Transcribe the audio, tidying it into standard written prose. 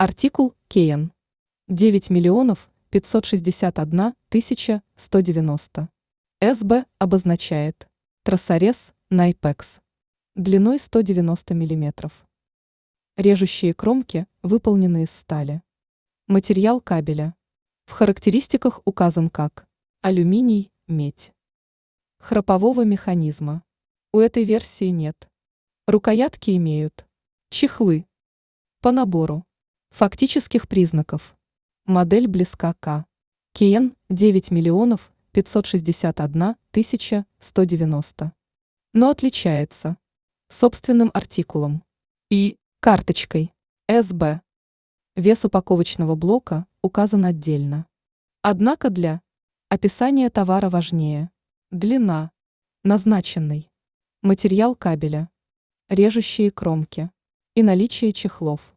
Артикул Кейн. 9 миллионов 561 тысяча 190. СБ обозначает трассорез Найпекс длиной 190 миллиметров. Режущие кромки выполнены из стали. Материал кабеля. В характеристиках указан как алюминий, медь. Храпового механизма. У этой версии нет. Рукоятки имеют чехлы. По набору. Фактических признаков. Модель близка к Кейн 9 миллионов 561 тысяча 190. Но отличается собственным артикулом и карточкой СБ. Вес упаковочного блока указан отдельно. Однако для описания товара важнее длина назначенной, материал кабеля, режущие кромки и наличие чехлов.